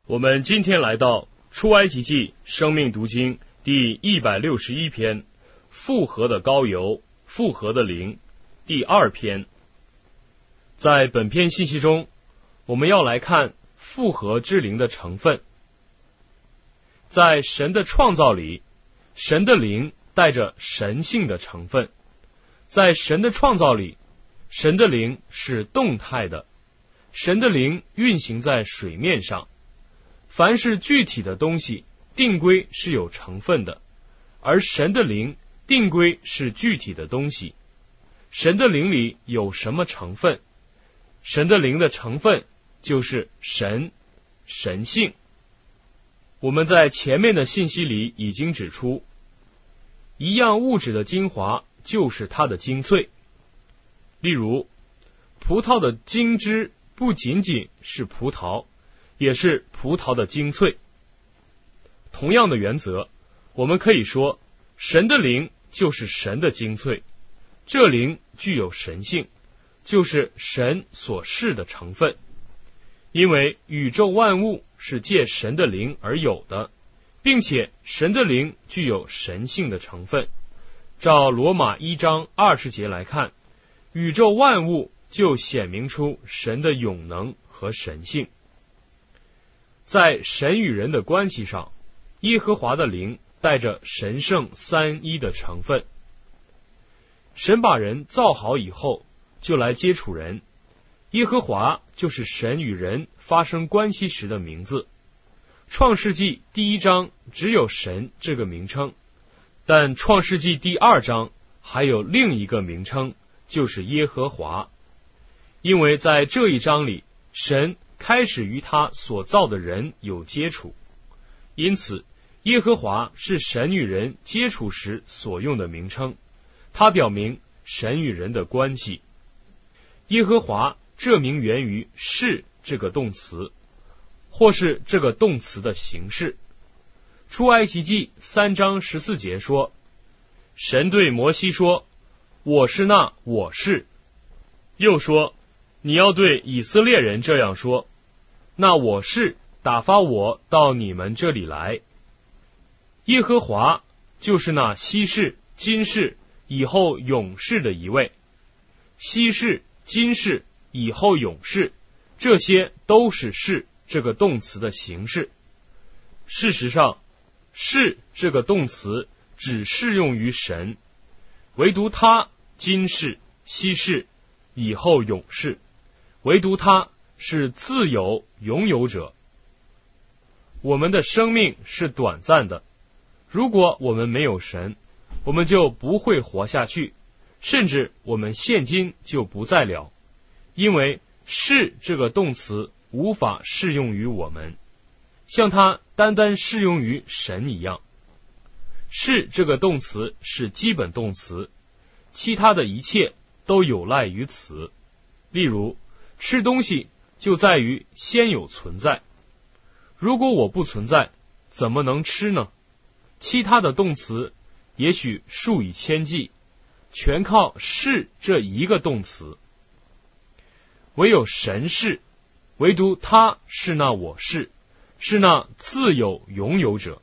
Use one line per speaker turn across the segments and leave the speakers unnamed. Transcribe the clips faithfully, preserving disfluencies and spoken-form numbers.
我们今天来到出埃及记生命读经第一百六十一篇，复活的膏油，复活的灵，第二篇。在本篇信息中，我们要来看复活之灵的成分。在神的创造里，神的灵带着神性的成分。在神的创造里，神的灵是动态的，神的灵运行在水面上。凡是具体的东西，定规是有成分的，而神的灵定规是具体的东西。神的灵里有什么成分？神的灵的成分就是神，神性。我们在前面的信息里已经指出，一样物质的精华就是它的精粹。例如，葡萄的精汁不仅仅是葡萄，也是葡萄的精粹。同样的原则，我们可以说，神的灵就是神的精粹，这灵具有神性，就是神所示的成分。因为宇宙万物是借神的灵而有的，并且神的灵具有神性的成分。照罗马一章二十节来看，宇宙万物就显明出神的永能和神性。在神与人的关系上，耶和华的灵带着神圣三一的成分。神把人造好以后，就来接触人。耶和华就是神与人发生关系时的名字。创世纪第一章只有神这个名称，但创世纪第二章还有另一个名称，就是耶和华。因为在这一章里，神开始与他所造的人有接触，因此耶和华是神与人接触时所用的名称，它表明神与人的关系。耶和华这名源于是这个动词，或是这个动词的形式。出埃及记三章十四节说，神对摩西说，我是那我是。又说，你要对以色列人这样说，那我是打发我到你们这里来。耶和华就是那昔世、今世、以后永世的一位。昔世、今世、以后永世，这些都是是这个动词的形式。事实上，是这个动词只适用于神，唯独他今世、昔世、以后永世，唯独他是自有拥有者。我们的生命是短暂的，如果我们没有神，我们就不会活下去，甚至我们现今就不在了，因为是这个动词无法适用于我们，像它单单适用于神一样。是这个动词是基本动词，其他的一切都有赖于此。例如，吃东西就在于先有存在，如果我不存在，怎么能吃呢？其他的动词也许数以千计，全靠是这一个动词。唯有神是，唯独他是那我是，是那自有拥有者。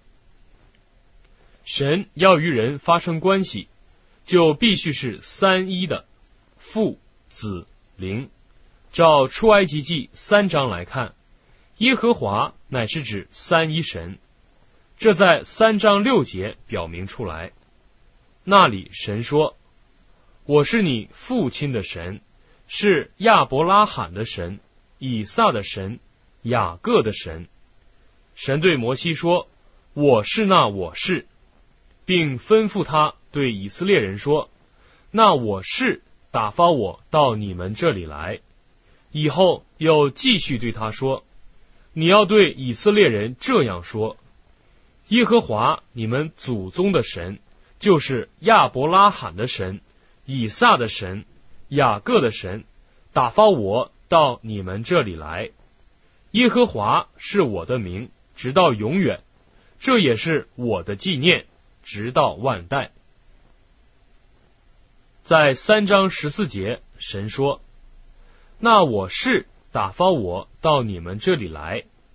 神要与人发生关系，就必须是三一的，父、子、灵。照出埃及记三章来看，耶和华乃是指三一神，这在三章六节表明出来。那里神说，我是你父亲的神，是亚伯拉罕的神，以撒的神，雅各的神。神对摩西说，我是那我是，并吩咐他对以色列人说，那我是打发我到你们这里来。以后又继续对他说，你要对以色列人这样说，耶和华你们祖宗的神，就是亚伯拉罕的神，以撒的神，雅各的神，打发我到你们这里来。耶和华是我的名，直到永远，这也是我的纪念，直到万代。在三章十四节，神说，那我是打发我到你们这里来。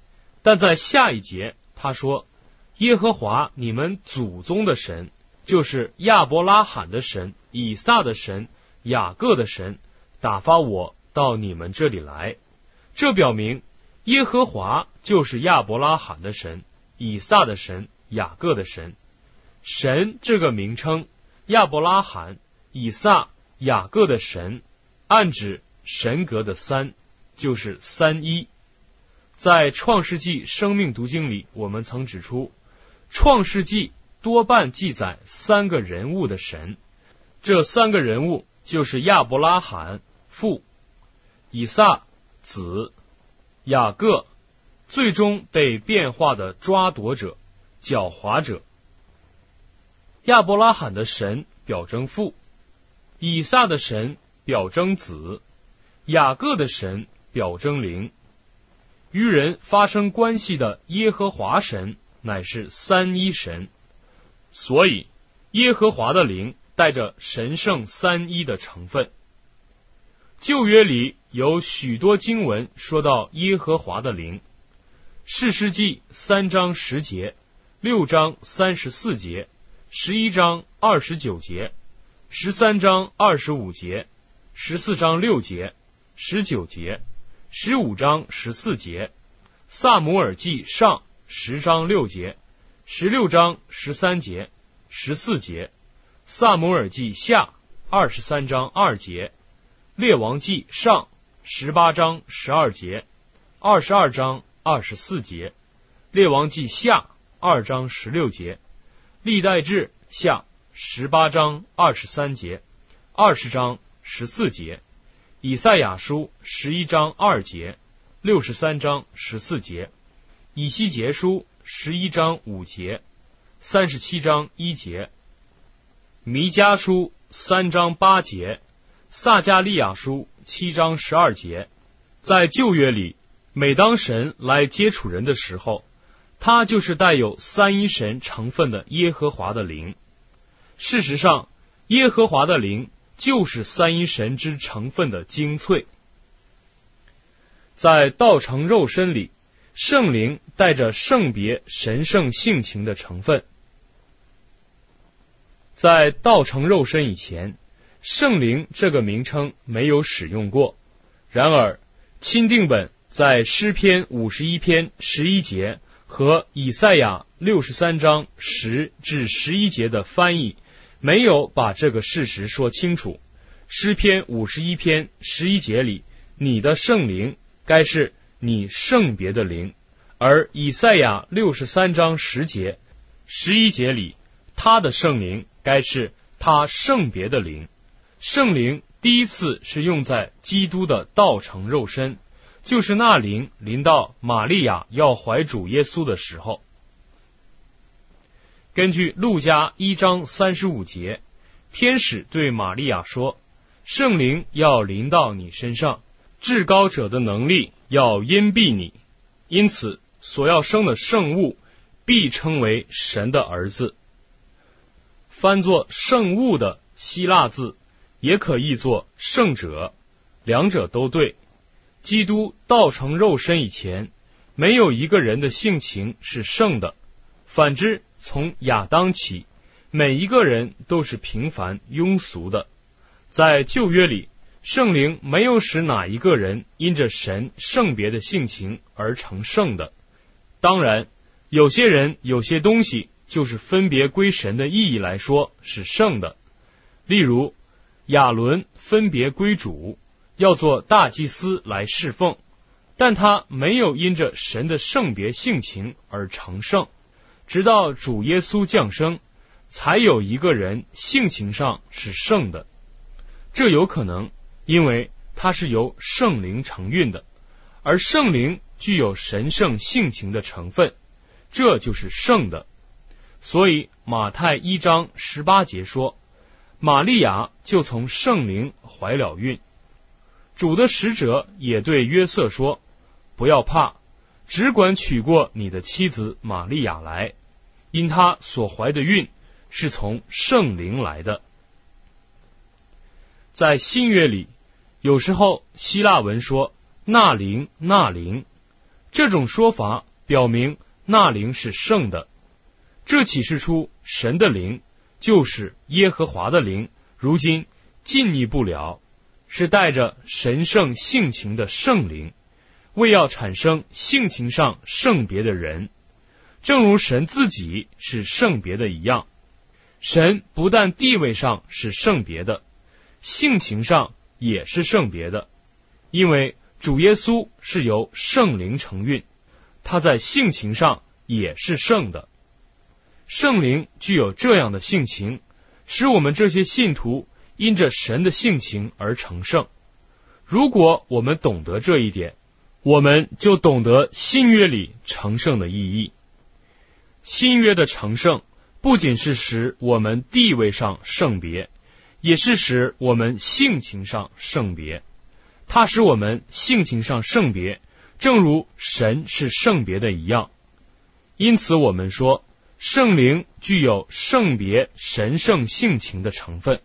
但在下一节他说，耶和华你们祖宗的神，就是亚伯拉罕的神、以撒的神、雅各的神，打发我到你们这里来。这表明耶和华就是亚伯拉罕的神、以撒的神、雅各的神。神这个名称，亚伯拉罕、以撒、雅各的神，暗指神格的三，就是三一。在创世纪生命读经里，我们曾指出，创世纪多半记载三个人物的神，这三个人物就是亚伯拉罕父、以撒子、雅各，最终被变化的抓夺者、狡猾者。亚伯拉罕的神表征父，以撒的神表征子，雅各的神表征灵。与人发生关系的耶和华神乃是三一神，所以耶和华的灵带着神圣三一的成分。旧约里有许多经文说到耶和华的灵，士师记三章十节，六章三十四节，十一章二十九节，十三章二十五节，十四章六节，十九节，十五章十四节，撒母耳记上十章六节，十六章十三节，十四节，撒母耳记下二十三章二节，列王记上十八章十二节，二十二章二十四节，列王记下二章十六节，历代志下十八章二十三节，二十章十四节，以赛亚书十一章二节，六十三章十四节，以西结书十一章五节，三十七章一节，弥迦书三章八节，撒迦利亚书七章十二节。在旧约里，每当神来接触人的时候，他就是带有三一神成分的耶和华的灵。事实上，耶和华的灵就是三一神之成分的精粹。在道成肉身里，圣灵带着圣别神圣性情的成分。在道成肉身以前，圣灵这个名称没有使用过。然而钦定本在诗篇五十一篇十一节和以赛亚六十三章十至十一节的翻译没有把这个事实说清楚。诗篇五十一篇十一节里，你的圣灵该是你圣别的灵，而以赛亚六十三章十节、十一节里，他的圣灵该是他圣别的灵。圣灵第一次是用在基督的道成肉身，就是那灵临到玛利亚要怀主耶稣的时候。根据路加一章三十五节，天使对玛利亚说，圣灵要临到你身上，至高者的能力要荫蔽你，因此所要生的圣物必称为神的儿子。翻作圣物的希腊字也可译作圣者，两者都对。基督道成肉身以前，没有一个人的性情是圣的，反之，从亚当起，每一个人都是平凡庸俗的。在旧约里，圣灵没有使哪一个人因着神圣别的性情而成圣的。当然，有些人有些东西就是分别归神的意义来说是圣的。例如亚伦分别归主，要做大祭司来侍奉，但他没有因着神的圣别性情而成圣。直到主耶稣降生，才有一个人性情上是圣的。这有可能因为他是由圣灵承运的，而圣灵具有神圣性情的成分，这就是圣的。所以马太一章十八节说，玛利亚就从圣灵怀了孕。主的使者也对约瑟说，不要怕，只管娶过你的妻子玛利亚来，因她所怀的孕是从圣灵来的。在新约里，有时候希腊文说那灵那灵，这种说法表明那灵是圣的。这启示出神的灵就是耶和华的灵，如今进一步了，是带着神圣性情的圣灵，为要产生性情上圣别的人，正如神自己是圣别的一样。神不但地位上是圣别的，性情上也是圣别的，因为主耶稣是由圣灵承运，他在性情上也是圣的。圣灵具有这样的性情，使我们这些信徒因着神的性情而成圣。如果我们懂得这一点，我们就懂得新约里成圣的意义。新约的成圣不仅是使我们地位上圣别，也是使我们性情上圣别。它使我们性情上圣别，正如神是圣别的一样。因此我们说，圣灵具有圣别神圣性情的成分。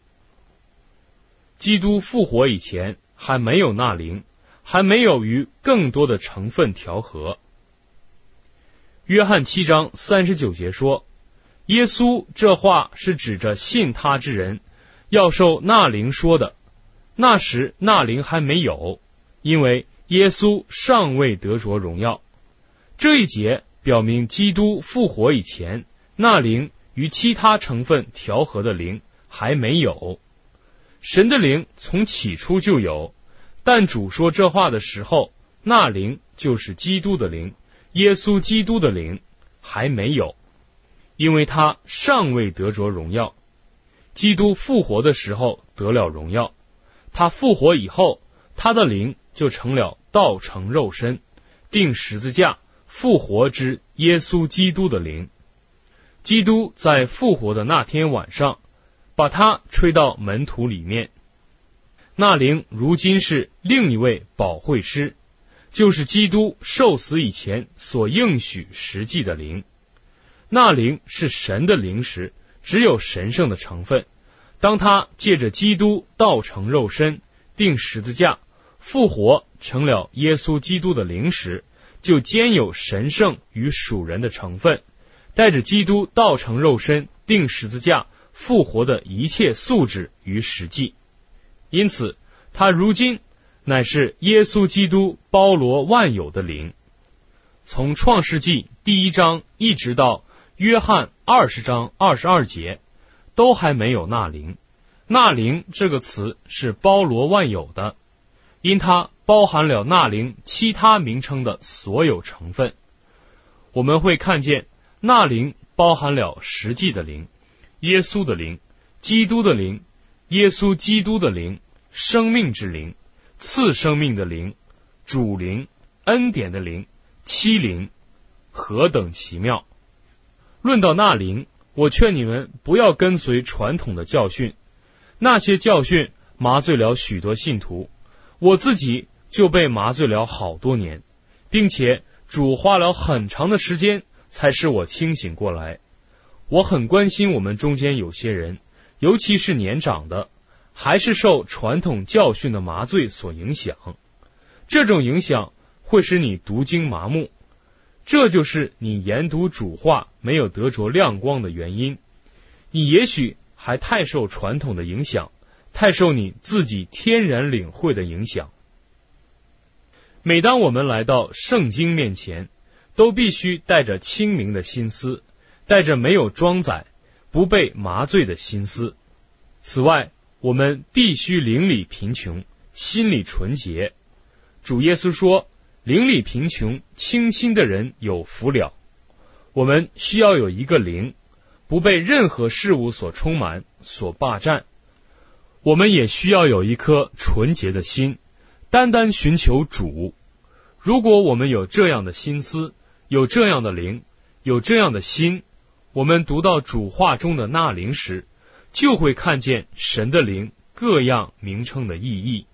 基督复活以前还没有那灵，还没有与更多的成分调和。约翰七章三十九节说，耶稣这话是指着信他之人要受那灵说的，那时那灵还没有，因为耶稣尚未得着荣耀。这一节表明基督复活以前，那灵与其他成分调和的灵还没有。神的灵从起初就有，但主说这话的时候，那灵就是基督的灵，耶稣基督的灵还没有，因为他尚未得着荣耀。基督复活的时候得了荣耀，他复活以后，他的灵就成了道成肉身，钉十字架复活之耶稣基督的灵。基督在复活的那天晚上，把他吹到门徒里面。那灵如今是另一位保惠师，就是基督受死以前所应许实际的灵。那灵是神的灵时，只有神圣的成分。当他借着基督道成肉身，钉十字架复活成了耶稣基督的灵时，就兼有神圣与属人的成分，带着基督道成肉身，钉十字架复活的一切素质与实际。因此他如今乃是耶稣基督包罗万有的灵。从创世纪第一章一直到约翰二十章二十二节，都还没有那灵。那灵这个词是包罗万有的，因它包含了那灵其他名称的所有成分。我们会看见那灵包含了实际的灵，耶稣的灵，基督的灵，耶稣基督的灵，生命之灵，赐生命的灵，主灵，恩典的灵，七灵，何等奇妙！论到那灵，我劝你们不要跟随传统的教训，那些教训麻醉了许多信徒，我自己就被麻醉了好多年，并且主花了很长的时间才使我清醒过来。我很关心我们中间有些人，尤其是年长的，还是受传统教训的麻醉所影响。这种影响会使你读经麻木，这就是你研读主话没有得着亮光的原因。你也许还太受传统的影响，太受你自己天然领会的影响。每当我们来到圣经面前，都必须带着清明的心思，带着没有装载、不被麻醉的心思。此外，我们必须灵里贫穷，心里纯洁。主耶稣说，灵里贫穷、清心的人有福了。我们需要有一个灵，不被任何事物所充满、所霸占。我们也需要有一颗纯洁的心，单单寻求主。如果我们有这样的心思，有这样的灵，有这样的心，我们读到主话中的那灵时，就会看见神的灵各样名称的意义。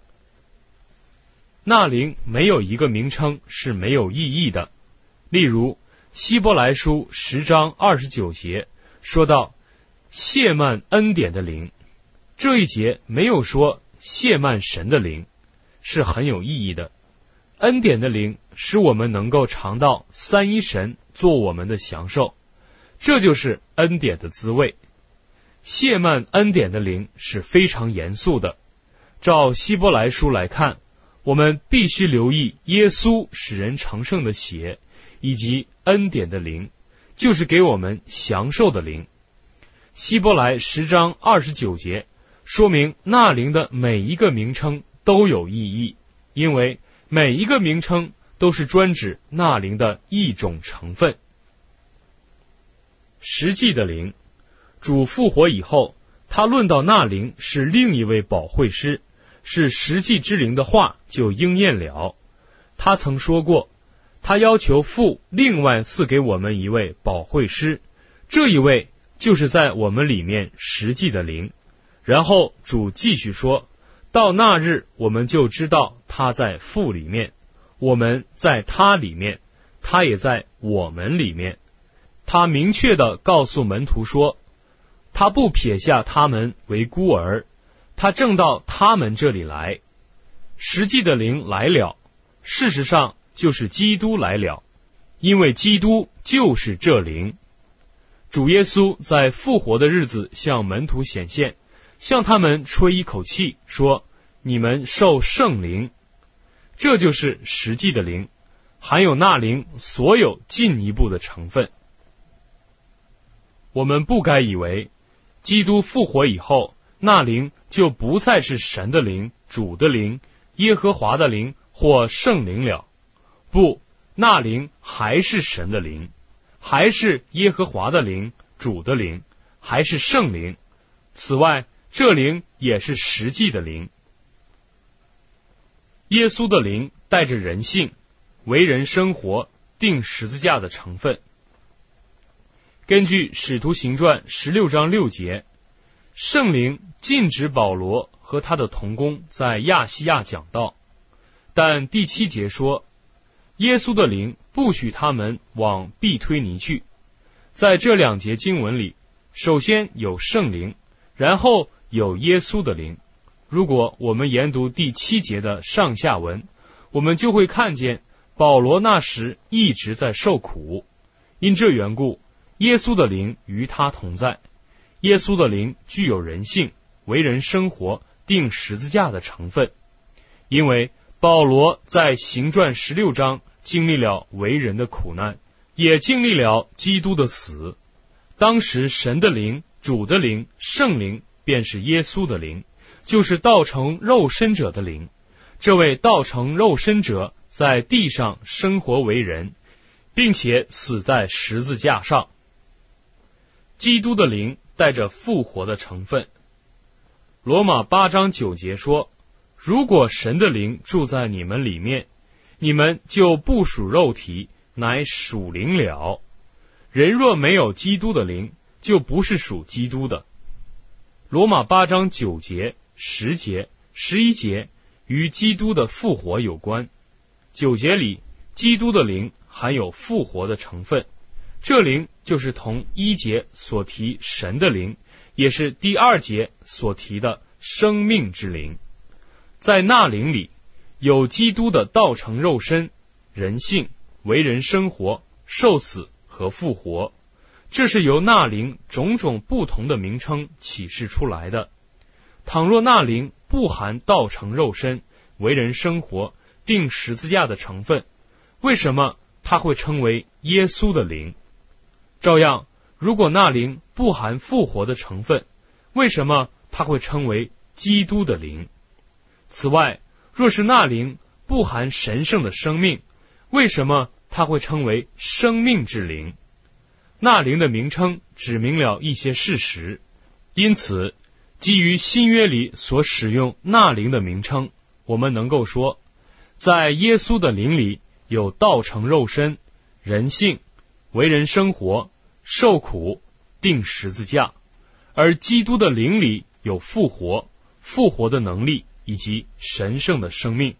那灵没有一个名称是没有意义的。例如希伯来书十章二十九节说到谢曼恩典的灵，这一节没有说谢曼神的灵，是很有意义的。 恩典的灵使我们能够尝到三一神做我们的享受，这就是恩典的滋味。谢曼恩典的灵是非常严肃的。照希伯来书来看，我们必须留意耶稣使人成圣的血，以及恩典的灵，就是给我们享受的灵。希伯来十章二十九节说明那灵的每一个名称都有意义，因为每一个名称都是专指那灵的一种成分。实际的灵，主复活以后，他论到那灵是另一位保惠师，是实际之灵的话就应验了。他曾说过，他要求父另外赐给我们一位保惠师，这一位就是在我们里面实际的灵。然后主继续说，到那日我们就知道他在父里面，我们在他里面，他也在我们里面。他明确地告诉门徒说，他不撇下他们为孤儿，他正到他们这里来。实际的灵来了，事实上就是基督来了，因为基督就是这灵。主耶稣在复活的日子向门徒显现，向他们吹一口气，说，你们受圣灵。这就是实际的灵，含有那灵所有进一步的成分。我们不该以为基督复活以后，那灵就不再是神的灵、主的灵、耶和华的灵或圣灵了。不，那灵还是神的灵，还是耶和华的灵、主的灵，还是圣灵。此外，这灵也是实际的灵。耶稣的灵带着人性，为人生活、钉十字架的成分。根据使徒行传十六章六节，圣灵禁止保罗和他的同工在亚细亚讲道，但第七节说，耶稣的灵不许他们往必推尼去。在这两节经文里，首先有圣灵，然后有耶稣的灵。如果我们研读第七节的上下文，我们就会看见保罗那时一直在受苦，因这缘故，耶稣的灵与他同在。耶稣的灵具有人性，为人生活、钉十字架的成分。因为保罗在行传十六章经历了为人的苦难，也经历了基督的死。当时神的灵、主的灵、圣灵便是耶稣的灵，就是道成肉身者的灵。这位道成肉身者在地上生活为人，并且死在十字架上。基督的灵带着复活的成分。罗马八章九节说，如果神的灵住在你们里面，你们就不属肉体，乃属灵了。人若没有基督的灵，就不是属基督的。罗马八章九节、十节、十一节与基督的复活有关。九节里，基督的灵含有复活的成分，这灵就是同一节所提神的灵，也是第二节所提的生命之灵。在那灵里，有基督的道成肉身、人性、为人生活、受死和复活，这是由那灵种种不同的名称启示出来的。倘若那灵不含道成肉身、为人生活、钉十字架的成分，为什么它会称为耶稣的灵？照样，如果那灵不含复活的成分，为什么它会称为基督的灵？此外，若是那灵不含神圣的生命，为什么它会称为生命之灵？那灵的名称指明了一些事实，因此基于新约里所使用那灵的名称，我们能够说，在耶稣的灵里有道成肉身、人性、为人生活、受苦、钉十字架，而基督的灵里有复活、复活的能力以及神圣的生命。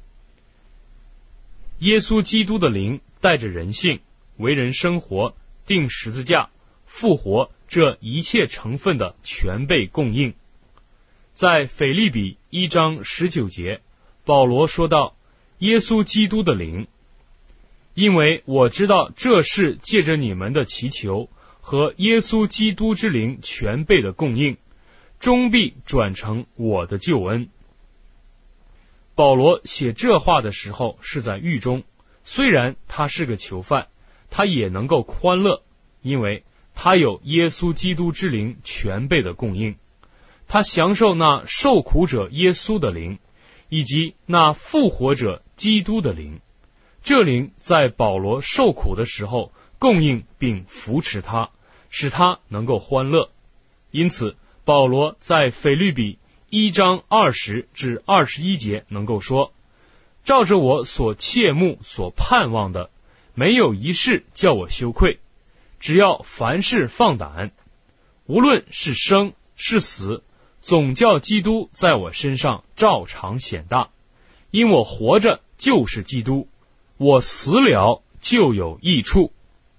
耶稣基督的灵带着人性、为人生活、钉十字架、复活这一切成分的全备供应。在腓立比一章十九节，保罗说道， 耶稣基督的灵。因为我知道这是借着你们的祈求和耶稣基督之灵全备的供应，终必转成我的救恩。保罗写这话的时候是在狱中，虽然他是个囚犯，他也能够欢乐，因为他有耶稣基督之灵全备的供应，他享受那受苦者耶稣的灵，以及那复活者基督的灵。这灵在保罗受苦的时候供应并扶持他，使他能够欢乐。因此保罗在腓立比一章二十至二十一节能够说，照着我所切慕所盼望的，没有一事叫我羞愧，只要凡事放胆，无论是生是死，总叫基督在我身上照常显大。因我活着就是基督，我死了就有益处。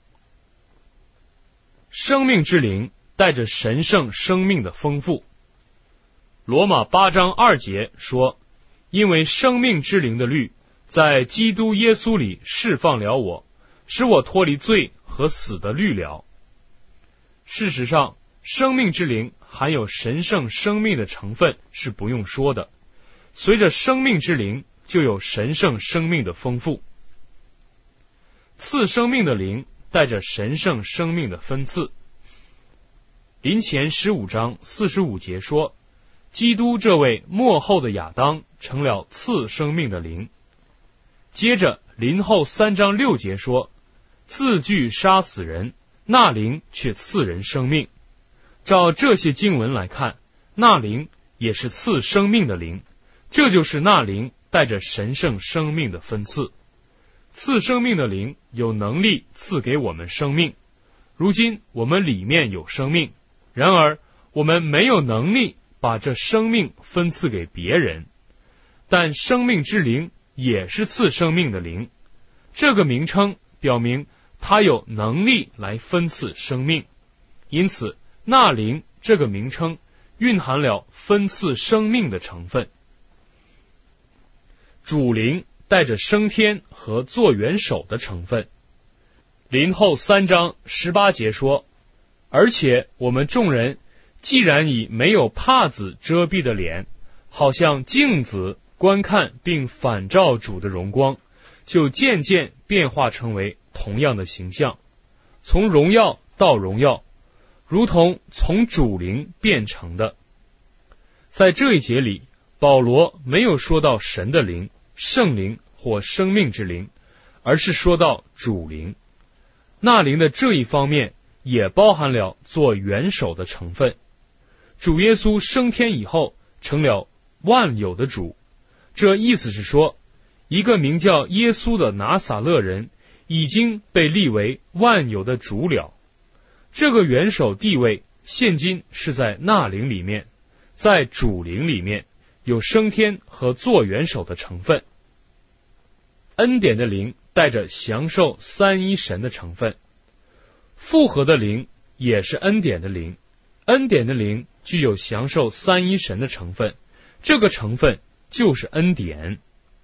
生命之灵带着神圣生命的丰富。罗马八章二节说，因为生命之灵的律在基督耶稣里释放了我，使我脱离罪和死的律了。事实上，生命之灵含有神圣生命的成分是不用说的，随着生命之灵就有神圣生命的丰富。赐生命的灵带着神圣生命的分赐。林前十五章四十五节说，基督这位末后的亚当成了赐生命的灵。接着林后三章六节说，字句杀死人，那灵却赐人生命。照这些经文来看，那灵也是赐生命的灵，这就是那灵带着神圣生命的分赐。赐生命的灵有能力赐给我们生命，如今我们里面有生命，然而我们没有能力把这生命分赐给别人，但生命之灵也是赐生命的灵。这个名称表明它有能力来分赐生命，因此那灵这个名称蕴含了分赐生命的成分。主灵带着升天和做元首的成分。林后三章十八节说，而且我们众人既然以没有帕子遮蔽的脸，好像镜子观看并反照主的荣光，就渐渐变化成为同样的形象，从荣耀到荣耀，如同从主灵变成的。在这一节里，保罗没有说到神的灵、圣灵或生命之灵，而是说到主灵。那灵的这一方面也包含了做元首的成分。主耶稣升天以后成了万有的主，这意思是说，一个名叫耶稣的拿撒勒人已经被立为万有的主了。这个元首地位现今是在那灵里面，在主灵里面有升天和做元首的成分。恩典的灵带着享受三一神的成分，复合的灵也是恩典的灵，恩典的灵具有享受三一神的成分，这个成分就是恩典。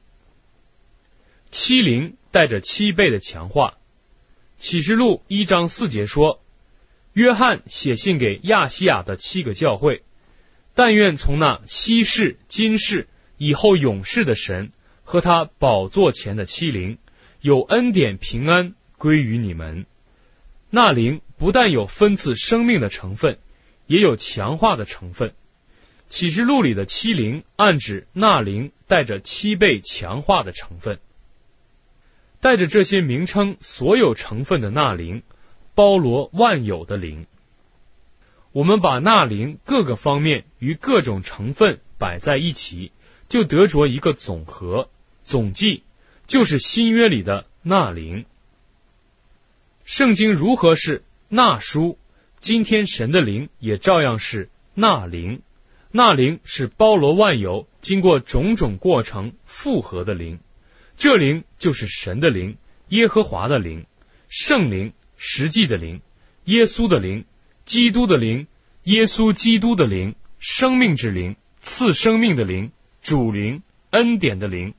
七灵带着七倍的强化。启示录一章四节说，约翰写信给亚细亚的七个教会，但愿从那昔世今世以后永世的神和他宝座前的七灵，有恩典平安归于你们。那灵不但有分赐生命的成分，也有强化的成分。启示录里的七灵暗指那灵带着七倍强化的成分。带着这些名称所有成分的那灵，包罗万有的灵。我们把那灵各个方面与各种成分摆在一起，就得着一个总和，总计就是新约里的那灵。圣经如何是那书，今天神的灵也照样是那灵。那灵是包罗万有，经过种种过程复合的灵。这灵就是神的灵，耶和华的灵，圣灵，实际的灵，耶稣的灵，基督的灵，耶稣基督的灵，生命之灵，赐生命的灵，主灵，恩典的灵。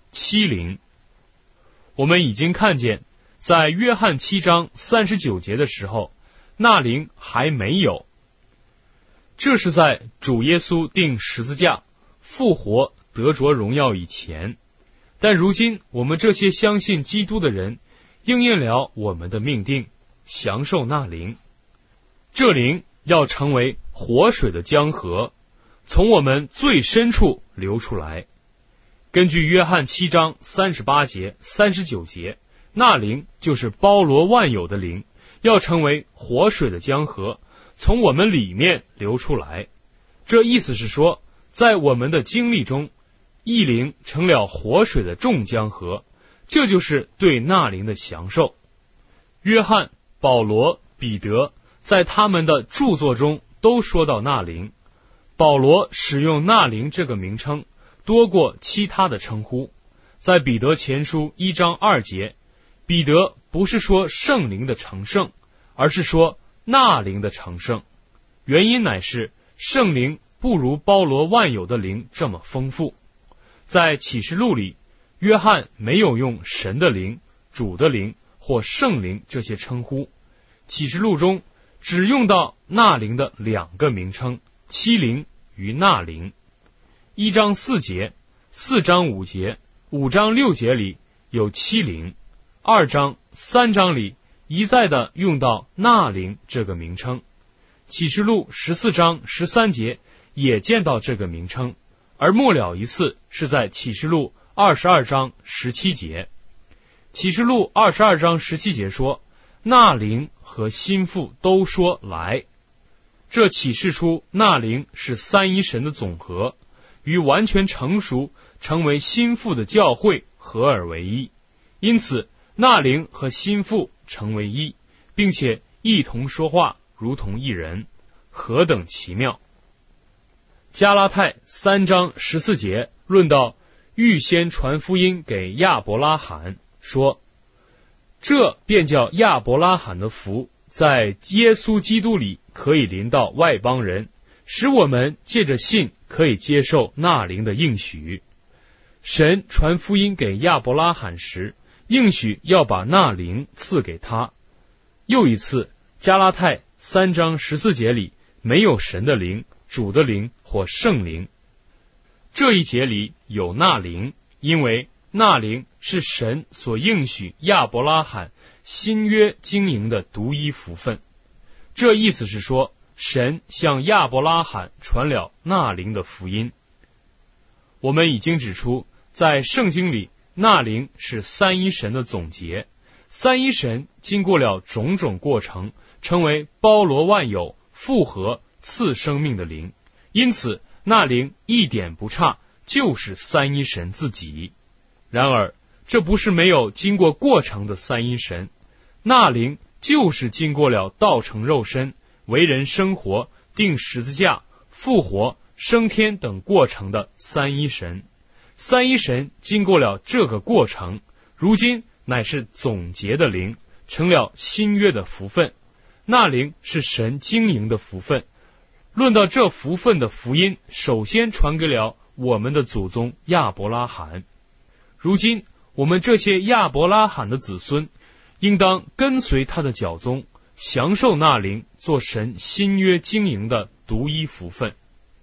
七灵。我们已经看见，在约翰七章三十九节的时候，那灵还没有。这是在主耶稣钉十字架、复活、得着荣耀以前。但如今我们这些相信基督的人，应验了我们的命定，享受那灵。这灵要成为活水的江河，从我们最深处流出来。根据约翰七章三十八节、三十九节，那灵就是包罗万有的灵，要成为活水的江河，从我们里面流出来。这意思是说，在我们的经历中，一灵成了活水的众江河，这就是对那灵的享受。约翰、保罗、彼得在他们的著作中都说到那灵。保罗使用那灵这个名称多过其他的称呼。在彼得前书一章二节，彼得不是说圣灵的成圣，而是说那灵的成圣。原因乃是圣灵不如包罗万有的灵这么丰富。在启示录里，约翰没有用神的灵、主的灵或圣灵这些称呼。启示录中只用到那灵的两个名称，七灵与那灵。一章四节、四章五节、五章六节里有七灵，二章、三章里一再的用到那灵这个名称。启示录十四章十三节也见到这个名称，而末了一次是在启示录二十二章十七节。启示录二十二章十七节说，那灵和心腹都说来。这启示出那灵是三一神的总和，与完全成熟成为心腹的教会合而为一。因此那灵和心腹成为一，并且一同说话，如同一人，何等奇妙。加拉太三章十四节论到预先传福音给亚伯拉罕，说这便叫亚伯拉罕的福在耶稣基督里可以临到外邦人，使我们借着信可以接受那灵的应许。神传福音给亚伯拉罕时，应许要把那灵赐给他。又一次，加拉太三章十四节里没有神的灵、主的灵或圣灵。这一节里有那灵，因为那灵是神所应许亚伯拉罕新约经营的独一福分。这意思是说，神向亚伯拉罕传了那灵的福音。我们已经指出，在圣经里，那灵是三一神的总结。三一神经过了种种过程，成为包罗万有、复合、赐生命的灵。因此那灵一点不差，就是三一神自己。然而这不是没有经过过程的三一神，那灵就是经过了道成肉身、为人生活、钉十字架、复活、升天等过程的三一神。三一神经过了这个过程，如今乃是总结的灵，成了新约的福分。那灵是神经营的福分。论到这福分的福音，首先传给了我们的祖宗亚伯拉罕。如今我们这些亚伯拉罕的子孙，应当跟随他的脚踪，享受那灵做神新约经营的独一福分。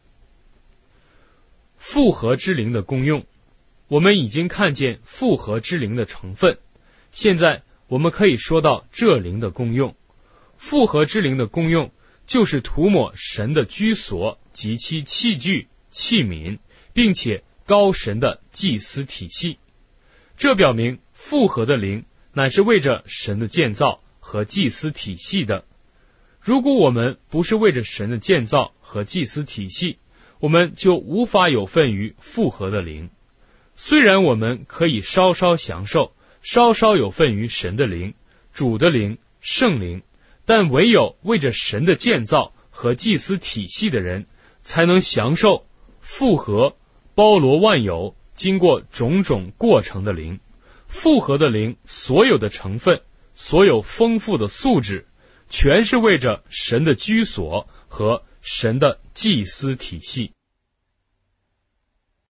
复合之灵的功用，我们已经看见复合之灵的成分，现在我们可以说到这灵的功用。复合之灵的功用就是涂抹神的居所及其器具、器皿，并且高神的祭司体系。这表明复合的灵乃是为着神的建造和祭司体系的。如果我们不是为着神的建造和祭司体系，我们就无法有份于复合的灵。虽然我们可以稍稍享受，稍稍有份于神的灵、主的灵、圣灵，但唯有为着神的建造和祭司体系的人，才能享受复合、包罗万有、经过种种过程的灵。复合的灵所有的成分，所有丰富的素质，全是为着神的居所和神的祭司体系。